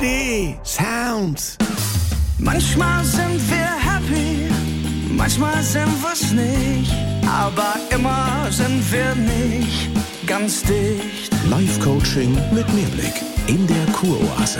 3D, Sounds. Manchmal sind wir happy, manchmal sind wir's nicht, aber immer sind wir nicht ganz dicht. Live-Coaching mit Mehrblick in der Kuroase.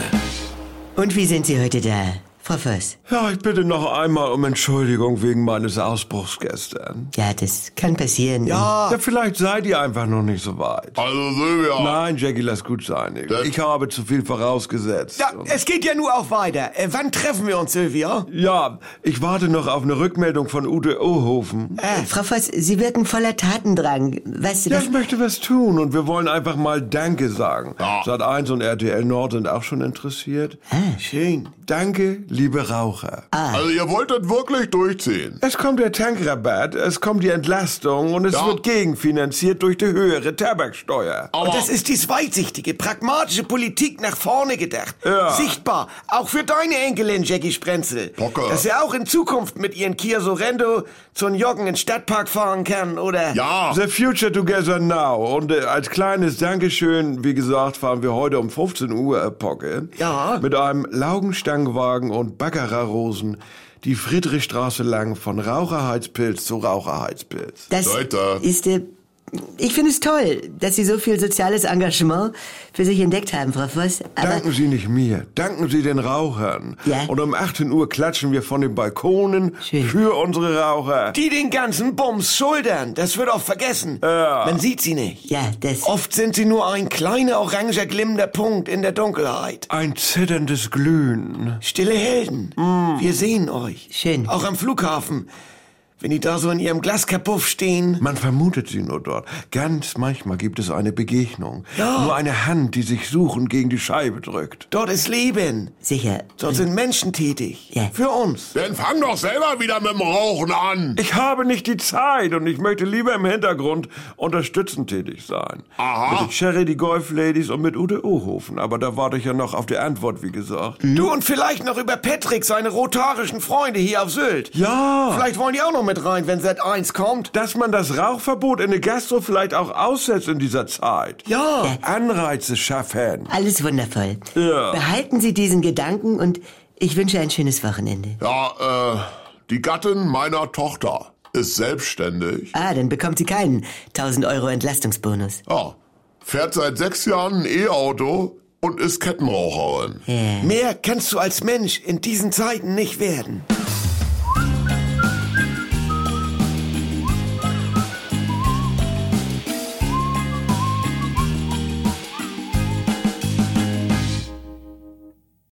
Und wie sind Sie heute da, Frau Voss? Ja, ich bitte noch einmal um Entschuldigung wegen meines Ausbruchs gestern. Ja, das kann passieren. Ja, vielleicht seid ihr einfach noch nicht so weit. Also Silvia. Nein, Jackie, lass gut sein. Ich habe zu viel vorausgesetzt. Ja, es geht ja nur auch weiter. Wann treffen wir uns, Sylvia? Ja, ich warte noch auf eine Rückmeldung von Ute Ohofen. Frau Voss, Sie wirken voller Tatendrang. Was? Ja, ich möchte was tun und wir wollen einfach mal Danke sagen. Ja. Sat.1 und RTL Nord sind auch schon interessiert. Schön. Danke, liebe Raucher. Also ihr wollt das wirklich durchziehen. Es kommt der Tankrabatt, es kommt die Entlastung und es Ja. wird gegenfinanziert durch die höhere Tabaksteuer. Aber Und das ist die weitsichtige, pragmatische Politik nach vorne gedacht. Ja. Sichtbar. Auch für deine Enkelin, Jackie Sprenzel. Pocke. Dass sie auch in Zukunft mit ihren Kia Sorento zum Joggen in den Stadtpark fahren kann, oder? ja, The future together now. Und als kleines Dankeschön, wie gesagt, fahren wir heute um 15 Uhr, Pocke. Ja. Mit einem Laugenstangenwagen und Baccarat-Rosen die Friedrichstraße lang von Raucherheizpilz zu Raucherheizpilz. Das Leute. ist, ich finde es toll, dass Sie so viel soziales Engagement für sich entdeckt haben, Frau Voss. Aber Danken Sie nicht mir, danken Sie den Rauchern. Ja. Und um 18 Uhr klatschen wir von den Balkonen Schön. für unsere Raucher. Die den ganzen Bums schultern, das wird oft vergessen. Ja. Man sieht sie nicht. ja, das... Oft sind sie nur ein kleiner oranger glimmender Punkt in der Dunkelheit. Ein zitterndes Glühen. Stille Helden. Wir sehen euch. Schön. Auch am Flughafen. Wenn die da so in ihrem Glaskapuff stehen. Man vermutet sie nur dort. Ganz manchmal gibt es eine Begegnung. Ja. Nur eine Hand, die sich suchend gegen die Scheibe drückt. Dort ist Leben. Sicher. Dort sind Menschen tätig. Ja. Für uns. dann fang doch selber wieder mit dem Rauchen an. Ich habe nicht die Zeit und ich möchte lieber im Hintergrund unterstützend tätig sein. Aha. Mit Cherry, die Golf-Ladies und mit Ute Ohofen. Aber da warte ich ja noch auf die Antwort, wie gesagt. Du und vielleicht noch über Patrick, seine rotarischen Freunde hier auf Sylt. Ja. Vielleicht wollen die auch noch mit rein, wenn Sat.1 kommt. Dass man das Rauchverbot in der Gastro vielleicht auch aussetzt in dieser Zeit. Ja. Anreize schaffen. Alles wundervoll. Ja. Behalten Sie diesen Gedanken und ich wünsche ein schönes Wochenende. Ja, die Gattin meiner Tochter ist selbstständig. Dann bekommt sie keinen 1.000 Euro Entlastungsbonus. Ja, fährt seit 6 Jahren ein E-Auto und ist Kettenraucherin. Mehr kannst du als Mensch in diesen Zeiten nicht werden.